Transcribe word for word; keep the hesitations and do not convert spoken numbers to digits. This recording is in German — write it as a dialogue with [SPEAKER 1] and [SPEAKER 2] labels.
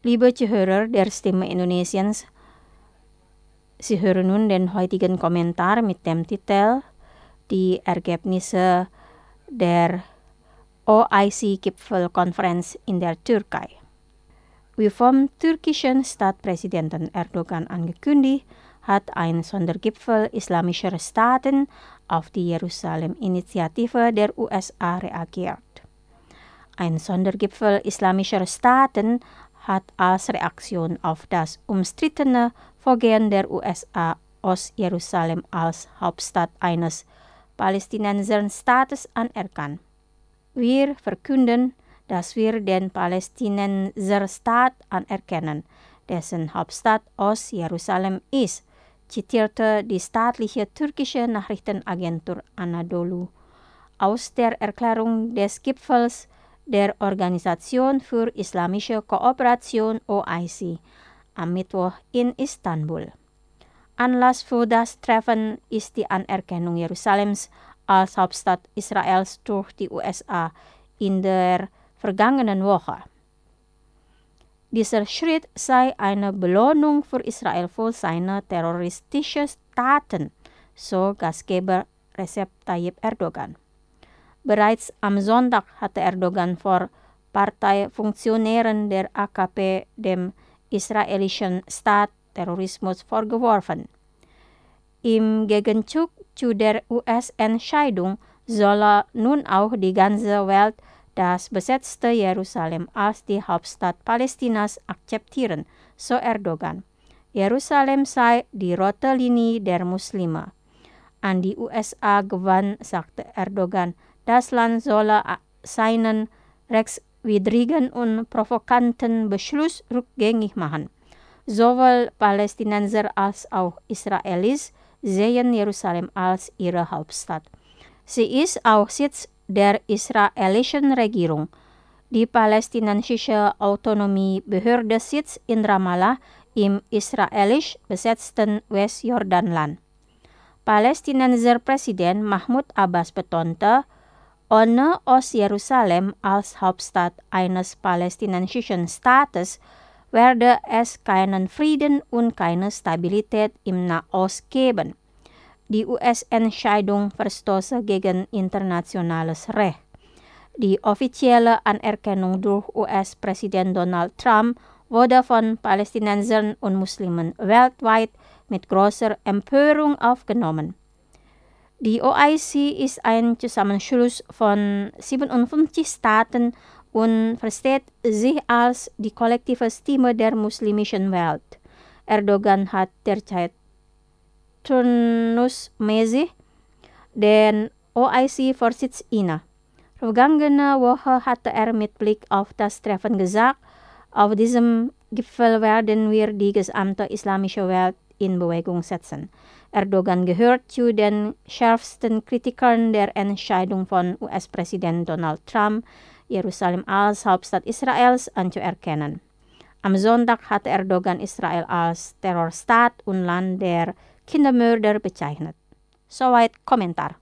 [SPEAKER 1] Liebe Zuhörer der Stimme Indonesiens, Sie hören nun den heutigen Kommentar mit dem Titel Die Ergebnisse der O I C-Gipfelkonferenz in der Türkei. Wie vom türkischen Staatspräsidenten Erdogan angekündigt, hat ein Sondergipfel islamischer Staaten auf die Jerusalem-Initiative der U S A reagiert. Ein Sondergipfel islamischer Staaten hat als Reaktion auf das umstrittene Vorgehen der U S A Ost-Jerusalem als Hauptstadt eines Palästinenserstaates anerkannt. Wir verkünden, dass wir den Palästinenserstaat anerkennen, dessen Hauptstadt Ost-Jerusalem ist, zitierte die staatliche türkische Nachrichtenagentur Anadolu aus der Erklärung des Gipfels der Organisation für Islamische Kooperation O I C am Mittwoch in Istanbul. Anlass für das Treffen ist die Anerkennung Jerusalems als Hauptstadt Israels durch die U S A in der vergangenen Woche. Dieser Schritt sei eine Belohnung für Israel für seine terroristischen Taten, so Gastgeber Recep Tayyip Erdogan. Bereits am Sonntag hatte Erdogan vor Parteifunktionären der A K P dem israelischen Staat Terrorismus vorgeworfen. Im Gegenzug zu der U S-Entscheidung solle nun auch die ganze Welt das besetzte Jerusalem als die Hauptstadt Palästinas akzeptieren, so Erdogan. Jerusalem sei die rote Linie der Muslime. An die U S A gewandt, sagte Erdogan, das Land solle seinen rechtswidrigen und provokanten Beschluss rückgängig machen. Sowohl Palästinenser als auch Israelis sehen Jerusalem als ihre Hauptstadt. Sie ist auch Sitz der israelischen Regierung. Die palästinensische Autonomiebehörde sitzt in Ramallah im israelisch besetzten Westjordanland. Palästinenser Präsident Mahmoud Abbas betonte, ohne Ost-Jerusalem als Hauptstadt eines palästinensischen Staates werde es keinen Frieden und keine Stabilität im Nahost geben. Die U S-Entscheidung verstoße gegen internationales Recht. Die offizielle Anerkennung durch U S-Präsident Donald Trump wurde von Palästinensern und Muslimen weltweit mit großer Empörung aufgenommen. Die O I C ist ein Zusammenschluss von siebenundfünfzig Staaten und versteht sich als die kollektive Stimme der muslimischen Welt. Erdogan hat derzeit turnusmäßig den O I C-Vorsitz inne. Vergangene Woche hatte er mit Blick auf das Treffen gesagt, auf diesem Gipfel werden wir die gesamte islamische Welt in Bewegung setzen. Erdogan gehört zu den schärfsten Kritikern der Entscheidung von U S-Präsident Donald Trump, Jerusalem als Hauptstadt Israels anzuerkennen. Am Sonntag hat Erdogan Israel als Terrorstaat und Land der Kindermörder bezeichnet. Soweit Kommentar.